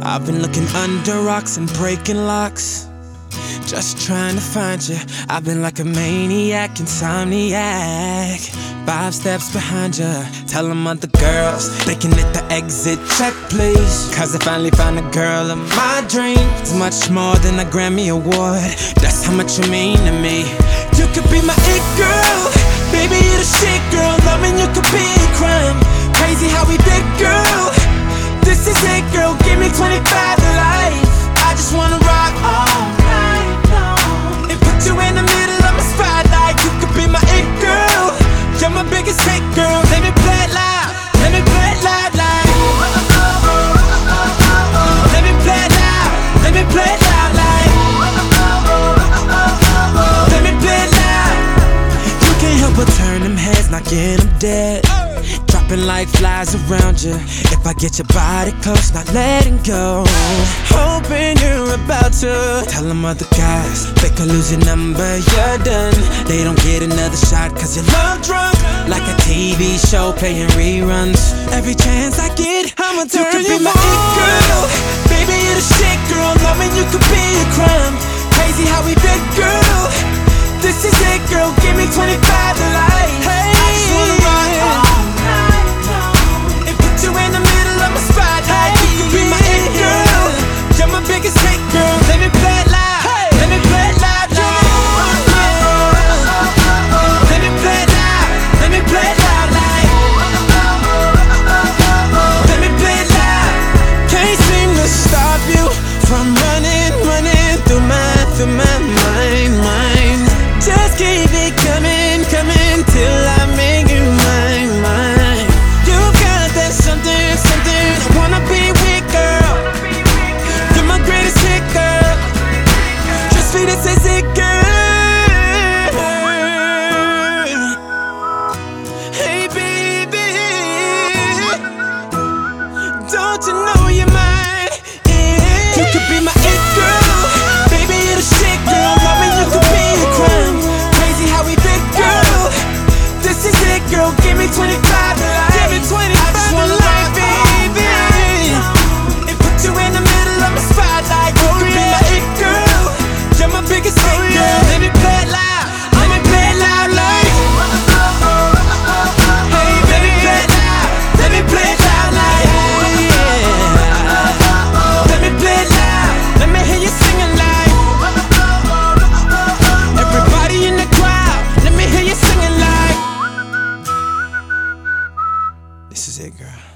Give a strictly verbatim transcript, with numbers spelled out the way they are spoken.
I've been looking under rocks and breaking locks, just trying to find you. I've been like a maniac, insomniac, five steps behind you. Tell them other girls they can hit the exit check, please. Cause I finally found a girl of my dreams. Much more than a Grammy award, that's how much you mean to me. You could be my it girl, baby, you're the shit, girl. Loving you could be a crime. Crazy how we did, girl. This is it, girl. Give me twenty-five to life. I just wanna rock all night long and put you in the middle of my spotlight. You could be my it girl. You're my biggest hit, girl. Let me play it loud. Let me play it loud, like. Let me play it loud. Let me play it loud, like. Let me play it loud. You can't help but turn them heads, knocking them dead. Dropping like flies around you. If I get your body close, not letting go. Hoping you're about to tell them other guys they could lose your number, you're done. They don't get another shot cause you're love drunk, like a T V show playing reruns. Every chance I get, I'ma turn you, you be my it girl. Baby, you're the shit, girl. Loving you could be a crime. Crazy how we did, girl. This is it, girl. Give me twenty-five to life. Hey, I just wanna rock all night long and put you in the middle of my spotlight. You can be my it girl. You're my biggest hit, girl. Let me play it loud. Let me play it loud, like. Let me play it loud. Let me play it loud, like. Let me play it loud. Can't seem to stop you from running, running through my, through my mind, mind. Just keep it coming, coming till I make you mine, mine. You got that something, something I wanna be with, girl. You're my greatest hit, girl. Just sweet as it, girl. Hey, baby, don't you know you're mine? Yeah. You could be my it girl. Baby, you're the shit, girl. Loving you could be a crime. Crazy how we did, girl. This is it, girl. Give me twenty-five to life. Give me twenty-five to life, baby. And put you in the middle of my spotlight. You could be my it girl. You're my biggest hit, girl. Let me play it loud. Let me play it loud, like. Hey, let me play it loud. Let me play it loud, like. Let me play it loud. Let me hear you singing, like. Everybody in the crowd, let me hear you singing, like. This is it, girl.